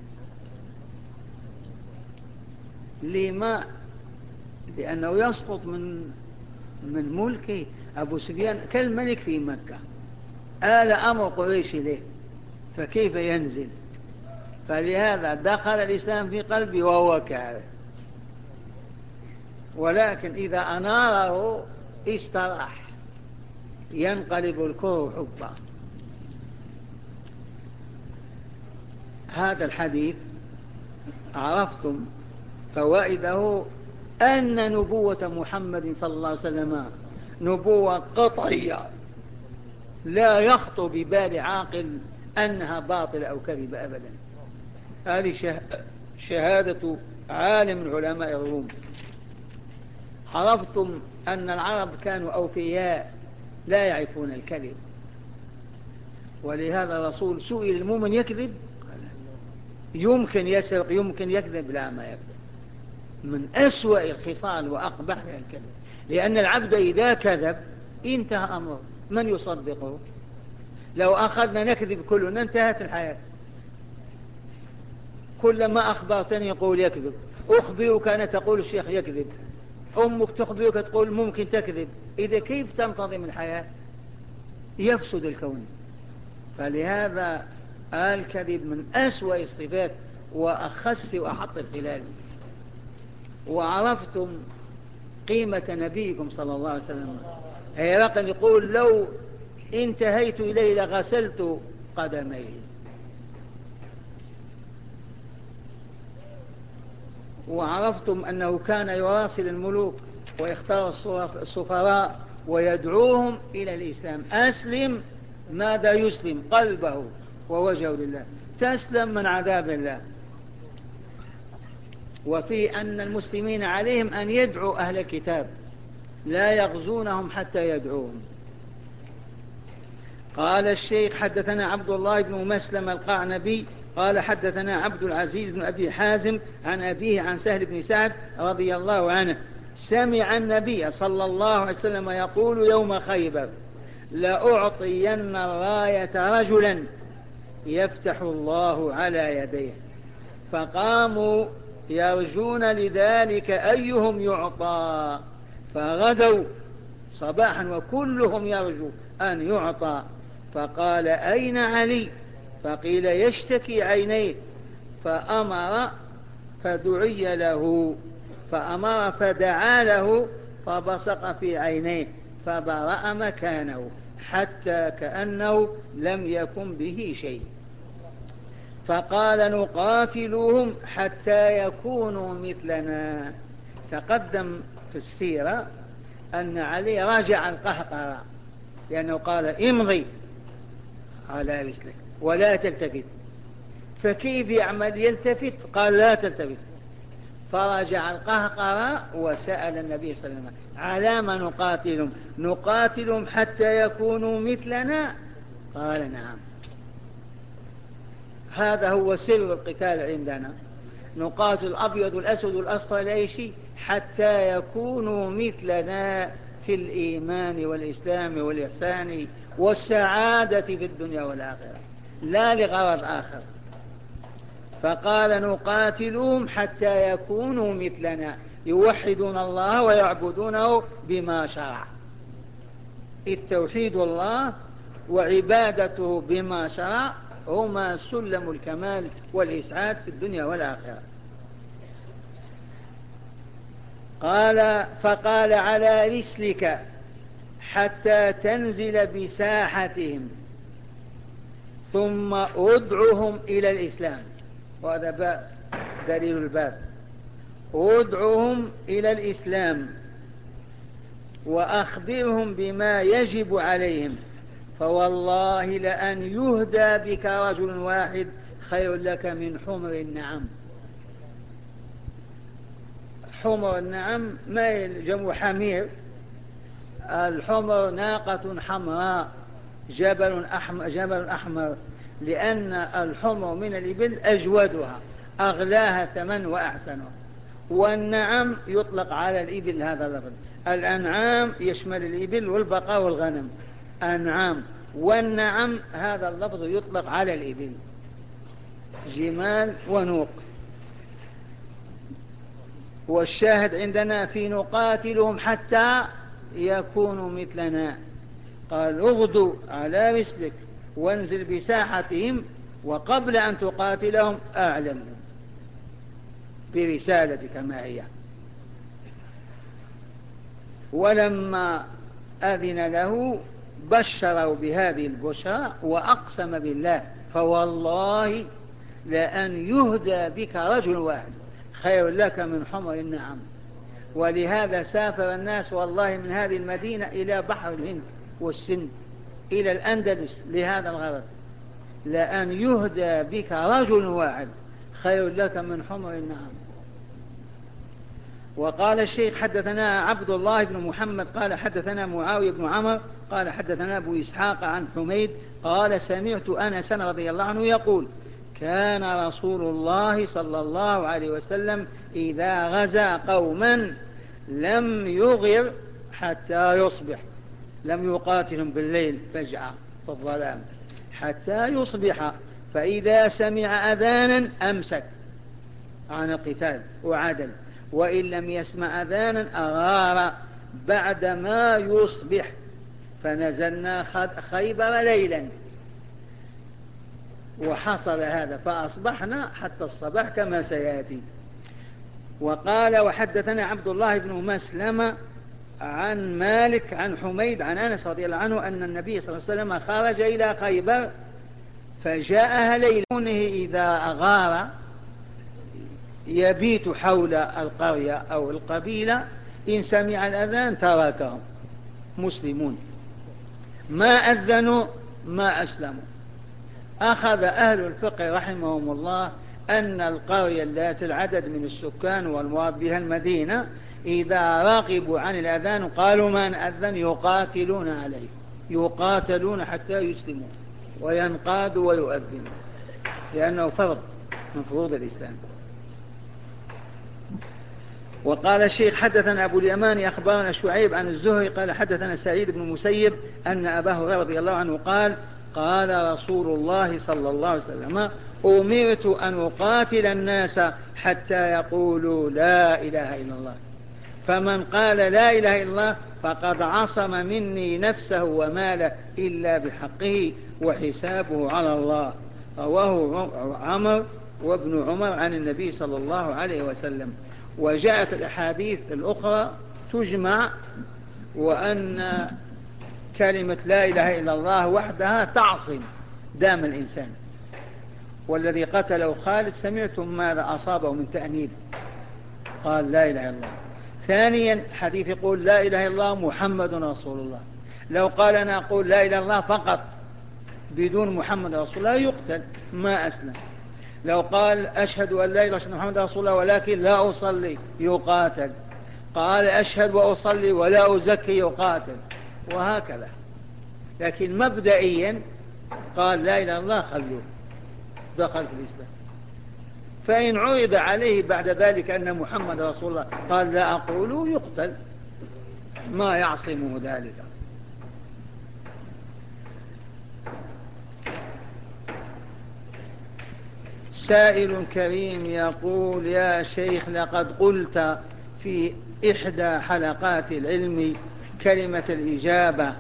Speaker 1: لما؟ لأنه يسقط من من ملكه. أبو سفيان كالملك في مكة، آل أمر قريش له، فكيف ينزل؟ فلهذا دخل الإسلام في قلبي وهو كاره، ولكن إذا أناره استراح، ينقلب الكره حبا. هذا الحديث عرفتم فوائده، أن نبوة محمد صلى الله عليه وسلم نبوة قطعية، لا يخطر ببال عاقل أنها باطلة أو كذبة أبدا. هذه شهادة عالم من علماء الروم. عرفتم أن العرب كانوا أوفياء لا يعرفون الكذب، ولهذا الرسول سئل: المؤمن يكذب؟ يمكن يسرق، يمكن يكذب، لا ما يكذب. من أسوأ الخصال وأقبحها الكذب، لأن العبد إذا كذب انتهى أمره، من يصدقه؟ لو أخذنا نكذب كلنا انتهت الحياة. كلما أخبرتني يقول يكذب، أخبرك أنا تقول الشيخ يكذب، أمك تخبرك تقول ممكن تكذب، إذا كيف تنتظم الحياة؟ يفسد الكون. فلهذا الكذب من أسوأ الصفات وأخس وأحط الخلال. وعرفتم قيمة نبيكم صلى الله عليه وسلم. هرقل يقول: لو انتهيت إليه لغسلت قدميه. وعرفتم أنه كان يراسل الملوك ويختار السفراء ويدعوهم إلى الإسلام. أسلم، ماذا يسلم؟ قلبه ووجهه لله، تسلم من عذاب الله. وفي أن المسلمين عليهم أن يدعوا أهل الكتاب، لا يغزونهم حتى يدعوهم. قال الشيخ: حدثنا عبد الله بن مسلم القعنبي قال حدثنا عبد العزيز بن أبي حازم عن أبيه عن سهل بن سعد رضي الله عنه سمع النبي صلى الله عليه وسلم يقول يوم خيبر: لأعطين الراية رجلا يفتح الله على يديه. فقاموا يرجون لذلك أيهم يعطى، فغدوا صباحا وكلهم يرجو أن يعطى. فقال: أين علي؟ فقيل: يشتكي عينيه. فأمر فدعي له، فأمر فدعا له فبصق في عينيه فبرأ مكانه حتى كأنه لم يكن به شيء. فقال: نقاتلوهم حتى يكونوا مثلنا. تقدم في السيرة أن علي راجع القهقرة، لأنه قال: امضي على رسلك ولا تلتفت. فكيف يعمل يلتفت؟ قال: لا تلتفت. فرجع القهقرة وسأل النبي صلى الله عليه وسلم: على ما نقاتلهم؟ نقاتلهم حتى يكونوا مثلنا؟ قال: نعم. هذا هو سر القتال عندنا، نقاتل الأبيض والأسود والأصفر لا شيء حتى يكونوا مثلنا في الإيمان والإسلام والإحسان والسعادة في الدنيا والآخرة، لا لغرض آخر. فقال: نقاتلهم حتى يكونوا مثلنا، يوحدون الله ويعبدونه بما شرع. التوحيد الله وعبادته بما شرع هما سلم الكمال والإسعاد في الدنيا والآخرة. قال: فقال: على رسلك حتى تنزل بساحتهم ثم ادعهم إلى الإسلام. وهذا باب دليل الباب: ادعهم إلى الإسلام وأخبرهم بما يجب عليهم، فوالله لأن يهدى بك رجل واحد خير لك من حمر النعم. حمر النعم ما جمع حمير، الحمر ناقة حمراء جبل أحمر, جبل أحمر، لأن الحمر من الإبل أجودها أغلاها ثمن وأحسنها. والنعم يطلق على الإبل هذا اللفظ. الأنعام يشمل الإبل والبقر والغنم أنعام، والنعم هذا اللفظ يطلق على الإبل جمال ونوق. والشاهد عندنا في نقاتلهم حتى يكونوا مثلنا. قال: اغدوا على رسلك وانزل بساحتهم، وقبل أن تقاتلهم أعلمهم برسالتك ما هي. ولما أذن له بشروا بهذه البشرى وأقسم بالله: فوالله لأن يهدى بك رجل واحد خير لك من حمر النعم. ولهذا سافر الناس والله من هذه المدينة إلى بحر الهند والسند إلى الأندلس لهذا الغرض: لأن يهدى بك رجل واحد خير لك من حمر النعم. وقال الشيخ حدثنا عبد الله بن محمد قال حدثنا معاوية بن عمر قال حدثنا أبو إسحاق عن حميد قال سمعت أنس رضي الله عنه يقول كان رسول الله صلى الله عليه وسلم إذا غزا قوما لم يغر حتى يصبح، لم يقاتلهم بالليل فجأة في الظلام حتى يصبح، فإذا سمع أذانا أمسك عن القتال وعدل، وإن لم يسمع أذانا أغار بعدما يصبح، فنزلنا خيبر ليلا وحصل هذا فأصبحنا حتى الصباح كما سيأتي. وقال وحدثنا عبد الله بن مسلم عن مالك عن حميد عن أنس رضي الله عنه أن النبي صلى الله عليه وسلم خرج إلى خيبر فجاءها ليلا، إذا أغار يبيت حول القرية أو القبيلة، إن سمع الأذان تركهم مسلمون، ما أذنوا ما أسلموا. أخذ أهل الفقه رحمهم الله أن القرية التي العدد من السكان والمراد بها المدينة إذا راقبوا عن الأذان قالوا ما نأذن يقاتلون عليه، يقاتلون حتى يسلموا وينقادوا ويؤذنوا، لأنه فرض من فروض الإسلام. وقال الشيخ حدثنا أبو اليمان أخبرنا شعيب عن الزهري قال حدثنا سعيد بن المسيب أن أبا هريرة رضي الله عنه قال قال رسول الله صلى الله عليه وسلم أمرت أن أقاتل الناس حتى يقولوا لا إله إلا الله، فمن قال لا إله إلا الله فقد عصم مني نفسه وماله إلا بحقه وحسابه على الله. رواه عمر وابن عمر عن النبي صلى الله عليه وسلم. وجاءت الأحاديث الأخرى تجمع وأن كلمة لا إله إلا الله وحدها تعصم دام الإنسان. والذي قتله خالد سمعتم ماذا أصابه من تأنيب، قال لا إله إلا الله. ثانيا حديث يقول لا إله إلا الله محمد رسول الله، لو قال أنا أقول لا إله إلا الله فقط بدون محمد رسول الله يقتل ما أسلم. لو قال أشهد أن لا إله إلا محمد رسول الله ولكن لا أصلي يقاتل، قال أشهد وأصلي ولا أزكي يقاتل، وهكذا. لكن مبدئيا قال لا إله إلا الله خلوه دخل في الإسلام. فإن عرض عليه بعد ذلك أن محمد رسول الله قال لا أقول يقتل، ما يعصمه ذلك. سائل كريم يقول يا شيخ لقد قلت في إحدى حلقات العلم كلمة الإجابة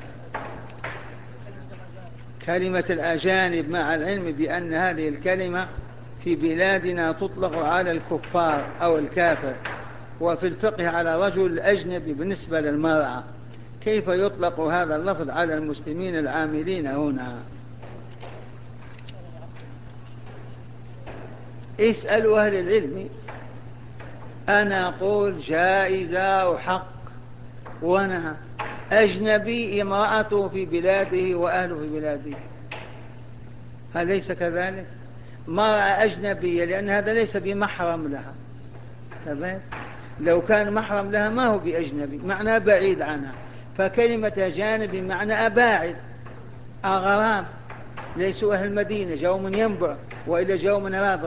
Speaker 1: كلمة الأجانب مع العلم بأن هذه الكلمة في بلادنا تطلق على الكفار أو الكافر، وفي الفقه على رجل الأجنبي بالنسبة للمرأة، كيف يطلق هذا اللفظ على المسلمين العاملين هنا؟ اسألوا أهل العلم. أنا أقول جائزة وحق، وأنا أجنبي امرأته في بلاده وأهله في بلاده، هل ليس كذلك؟ مرأة أجنبية لأن هذا ليس بمحرم لها، تمام؟ لو كان محرم لها ما هو بأجنبي، معناه بعيد عنها. فكلمة جانبي معنى أباعد، أغراب، ليسوا أهل المدينة، جاءوا من ينبع وإلا جاءوا من رابط.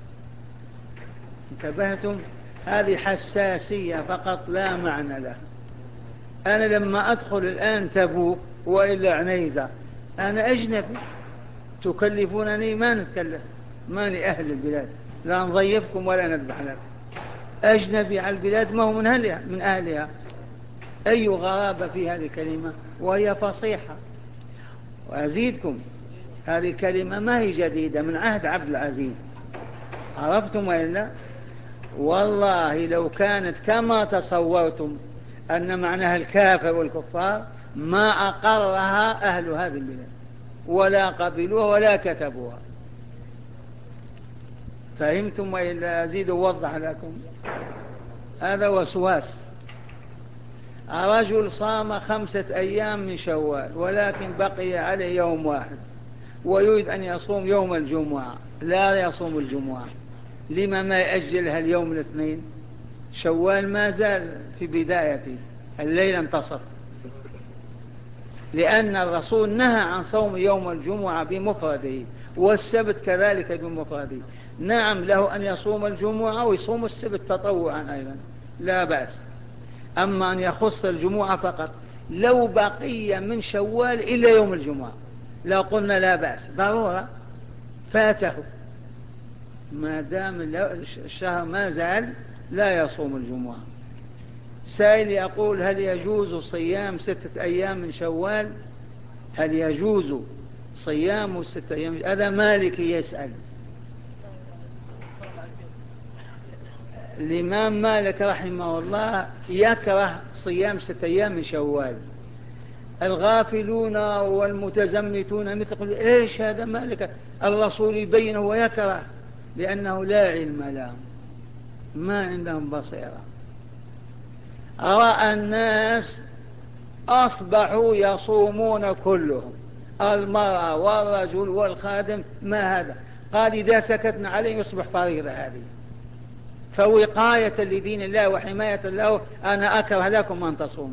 Speaker 1: انتبهتم؟ هذه حساسية فقط لا معنى لها. أنا لما أدخل الآن تبوك وإلا عنيزة أنا أجنبي، تكلفونني ما نتكلف، ماني أهل البلاد، لا نضيفكم ولا نذبح لكم. أجنبي على البلاد ما هو من أهلها, من أهلها. أي غرابة في هذه الكلمة وهي فصيحة. وأزيدكم هذه الكلمة ما هي جديدة، من عهد عبد العزيز، عرفتم وإلا؟ والله لو كانت كما تصورتم أن معناها الكافر والكفار ما أقرها أهل هذه البلاد ولا قبلوها ولا كتبوها. فهمتم وإلا أزيد ووضح لكم؟ هذا وسواس. رجل صام خمسة أيام من شوال ولكن بقي عليه يوم واحد ويريد أن يصوم يوم الجمعة، لا يصوم الجمعة، لما ما يأجلها اليوم الاثنين؟ شوال ما زال في بدايته، الليل انتصف، لأن الرسول نهى عن صوم يوم الجمعة بمفرده، والسبت كذلك بمفرده. نعم له أن يصوم الجمعة ويصوم السبت تطوعا أيضا، لا بأس. أما أن يخص الجمعة فقط، لو بقي من شوال إلى يوم الجمعة لا قلنا لا بأس، ضرورة فاته، ما دام الشهر ما زال لا يصوم الجمعة. سائل يقول: هل يجوز صيام ستة أيام من شوال؟ هل يجوز صيام ستة أيام؟ هذا مالكي يسأل. الإمام مالك رحمه الله يكره صيام ستة أيام من شوال. الغافلون والمتزمتون مثل إيش هذا مالك؟ الرسول يبينه ويكره، لأنه لا علم لهم، ما عندهم بصيرة. رأى الناس أصبحوا يصومون كلهم، المرأة والرجل والخادم، ما هذا؟ قال: إذا سكتنا عليه يصبح فريضة هذه، فوقاية لدين الله وحماية له أنا أكره لكم أن تصوموا.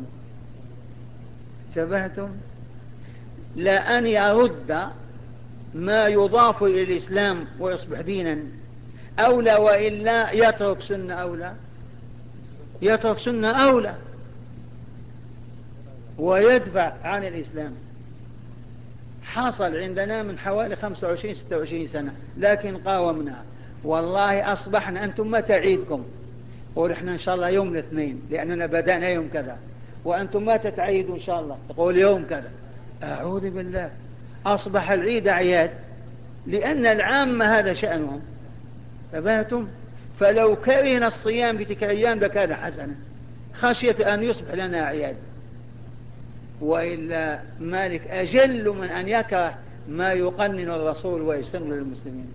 Speaker 1: شبهتم؟ لأن يرد ما يضاف إلى الإسلام ويصبح دينا أولى، وإلا يترك سنة أولى، يترك سنة أولى ويدفع عن الإسلام. حصل عندنا من حوالي خمسة وعشرين ستة وعشرين سنة، لكن قاومنا. والله أصبحنا أنتم متى عيدكم؟ ونحن إن شاء الله يوم الاثنين، لأننا بدأنا يوم كذا. وأنتم متى تعيدوا إن شاء الله؟ تقول يوم كذا. أعوذ بالله، أصبح العيد أعياد، لأن العامة هذا شأنهم. فبهتم؟ فلو كرهنا الصيام بتلك الأيام لكان حسنا، خشية أن يصبح لنا أعياد. وإلا مالك أجل من أن يكره ما يقنن الرسول ويسن للمسلمين.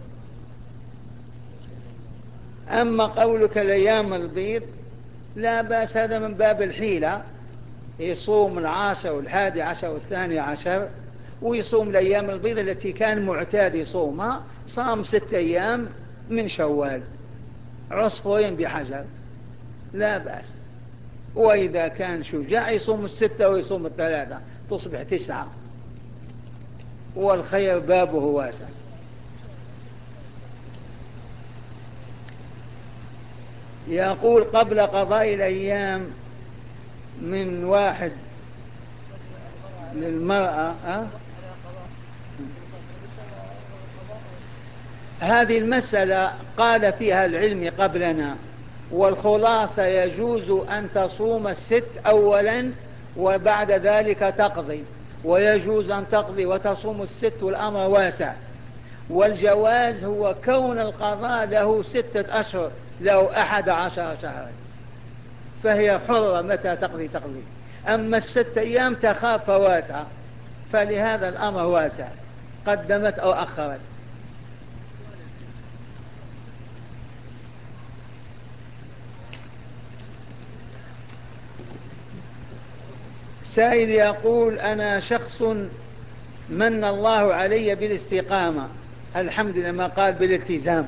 Speaker 1: أما قولك الأيام البيض لا بأس، هذا من باب الحيلة، يصوم العاشر والحادي عشر والثاني عشر، ويصوم الأيام البيض التي كان معتاد يصومها. صام ست أيام من شوال، عصفورين بحجر، لا بأس. وإذا كان شجاع يصوم الستة ويصوم الثلاثة، تصبح تسعة، والخير بابه واسع. يقول: قبل قضاء الأيام من واحد للمرأة، أه؟ هذه المسألة قال فيها العلم قبلنا، والخلاصة يجوز أن تصوم الست أولا وبعد ذلك تقضي، ويجوز أن تقضي وتصوم الست، والأمر واسع. والجواز هو كون القضاء له ستة أشهر، له أحد عشر شهرا، فهي حرة متى تقضي تقضي. أما الست أيام تخاف فواتها، فلهذا الأمر واسع، قدمت أو أخرت. سائل يقول: أنا شخص من الله علي بالاستقامة، الحمد لله، ما قال بالالتزام،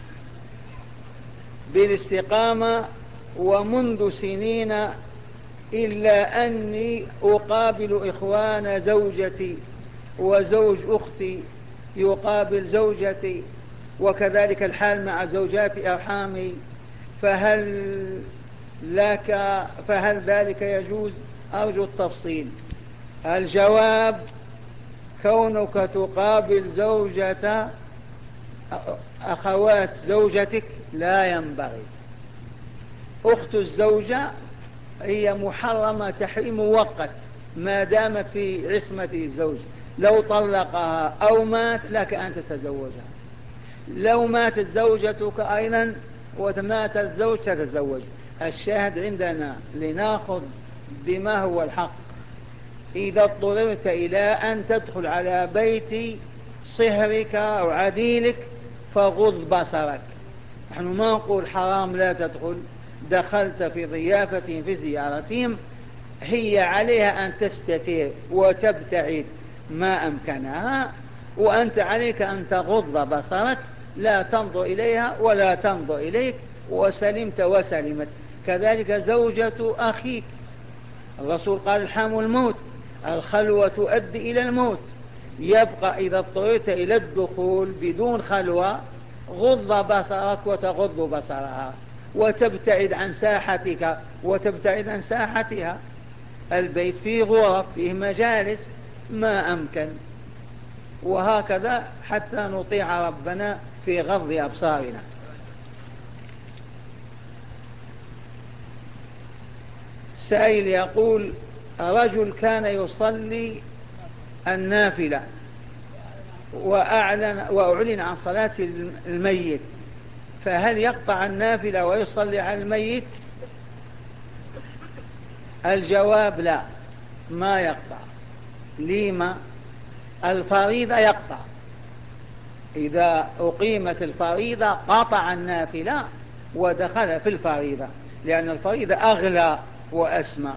Speaker 1: بالاستقامة، ومنذ سنين، إلا أني أقابل إخوان زوجتي وزوج أختي يقابل زوجتي، وكذلك الحال مع زوجات أرحامي، فهل لك فهل ذلك يجوز؟ أرجو التفصيل. الجواب: كونك تقابل زوجة أخوات زوجتك لا ينبغي. أخت الزوجة هي محرمة تحريم مؤقت ما دامت في عصمة الزوج، لو طلقها أو مات لك أن تتزوجها. لو ماتت زوجتك أيضا ومات الزوج تتزوج. الشاهد عندنا لنأخذ بما هو الحق. إذا اضطررت إلى أن تدخل على بيت صهرك أو عديلك فغض بصرك. نحن ما نقول حرام لا تدخل، دخلت في ضيافتهم في زيارتهم، هي عليها أن تستتير وتبتعد ما أمكنها، وأنت عليك أن تغض بصرك، لا تنظر إليها ولا تنظر إليك، وسلمت وسلمت. كذلك زوجة أخيك، الرسول قال الحام الموت، الخلوة تؤدي إلى الموت. يبقى إذا اضطررت إلى الدخول بدون خلوة غض بصرك وتغض بصرها، وتبتعد عن ساحتك وتبتعد عن ساحتها. البيت فيه غرف، فيه مجالس ما أمكن، وهكذا حتى نطيع ربنا في غض أبصارنا. سائل يقول: رجل كان يصلي النافلة وأعلن, وأعلن عن صلاة الميت، فهل يقطع النافلة ويصلي على الميت؟ الجواب: لا، ما يقطع. لما؟ الفريضة يقطع. إذا أقيمت الفريضة قطع النافلة ودخل في الفريضة، لأن الفريضة أغلى وأسمى.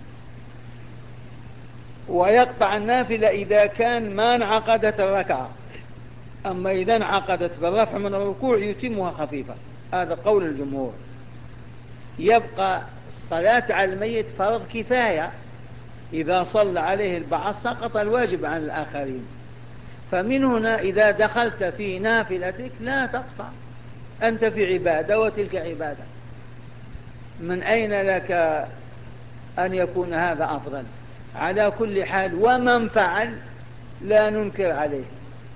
Speaker 1: ويقطع النافلة إذا كان ما انعقدت الركعة، أما إذا انعقدت بالرفع من الركوع يتمها خفيفة. هذا قول الجمهور. يبقى الصلاة على الميت فرض كفاية، إذا صلى عليه البعض سقط الواجب عن الآخرين. فمن هنا إذا دخلت في نافلتك لا تقطع، أنت في عبادة وتلك عبادة. من أين لك أن يكون هذا أفضل؟ على كل حال، ومن فعل لا ننكر عليه.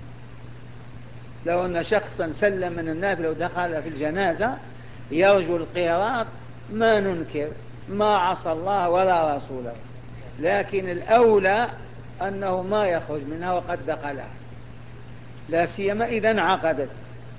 Speaker 1: لو أن شخصا سلم من النافلة ودخل في الجنازة يرجو القيراط ما ننكر، ما عصى الله ولا رسوله، لكن الأولى أنه ما يخرج منها وقد دخلها، لا سيما إذا انعقدت.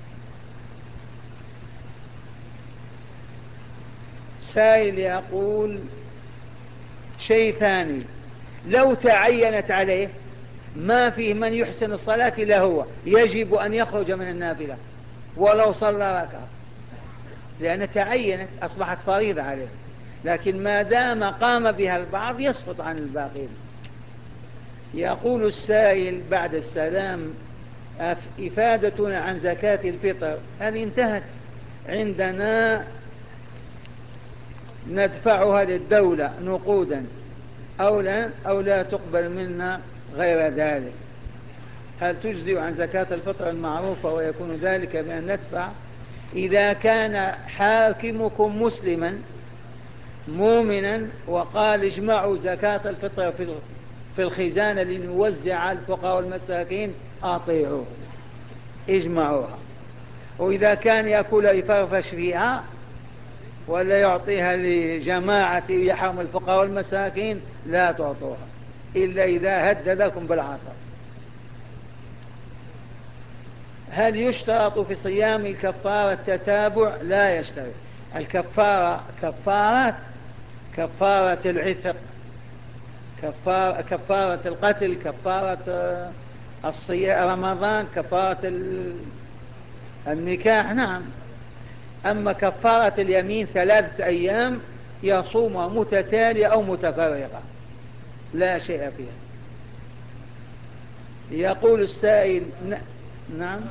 Speaker 1: سائل يقول شيء ثاني: لو تعينت عليه ما فيه من يحسن الصلاة إلا هو، يجب أن يخرج من النافلة ولو صلى ركعة، لأن تعينت أصبحت فريضة عليه، لكن ما دام قام بها البعض يسقط عن الباقين. يقول السائل بعد السلام: إفادتنا عن زكاة الفطر هل انتهت؟ عندنا ندفعها للدولة نقودا أو لا, أو لا تقبل منا غير ذلك. هل تجزي عن زكاة الفطر المعروفة ويكون ذلك بأن ندفع؟ إذا كان حاكمكم مسلما مؤمنا وقال اجمعوا زكاة الفطر في الخزانة لنوزع على الفقراء والمساكين أطيعوه، اجمعوها. وإذا كان يأكل يفرفش فيها ولا يعطيها لجماعة يحرم الفقراء والمساكين لا تعطوها إلا إذا هددكم بالعصر. هل يشترط في صيام الكفارة التتابع؟ لا يشترط. الكفارة كفارات: كفارة العتق، كفارة, كفارة القتل، كفارة الصيام رمضان، كفارة النكاح، نعم. أما كفارة اليمين ثلاثة أيام يصومها متتالية أو متفرقة لا شيء فيها. يقول السائل: نعم،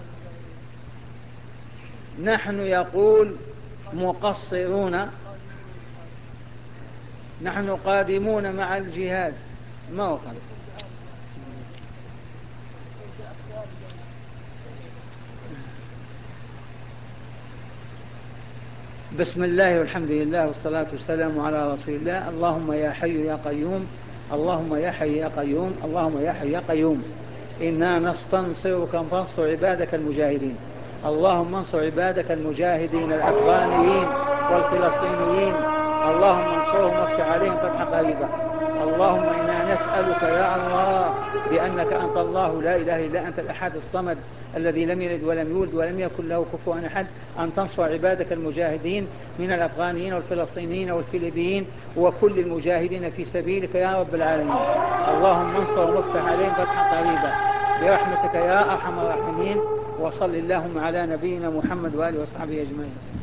Speaker 1: نحن يقول مقصرون، نحن قادمون مع الجهاد، ما هو قادم. بسم الله والحمد لله والصلاة والسلام على رسول الله. اللهم يا حي يا قيوم، اللهم يا حي يا قيوم، اللهم يا حي يا قيوم، إنا نستنصرك فانصر عبادك المجاهدين. اللهم انصر عبادك المجاهدين الأفغانيين والفلسطينيين، اللهم انصرهم وافتح عليهم فتح قريبا. اللهم إنا نسألك يا الله بأنك أنت الله لا إله إلا أنت الأحد الصمد الذي لم يلد ولم يولد ولم يكن له كفوا أحد، أن تنصر عبادك المجاهدين من الأفغانيين والفلسطينيين والفلبيين وكل المجاهدين في سبيلك يا رب العالمين. اللهم انصرهم وافتح عليهم فتحا قريبا برحمتك يا أرحم الراحمين. وصل اللهم على نبينا محمد وآله وصحبه أجمعين.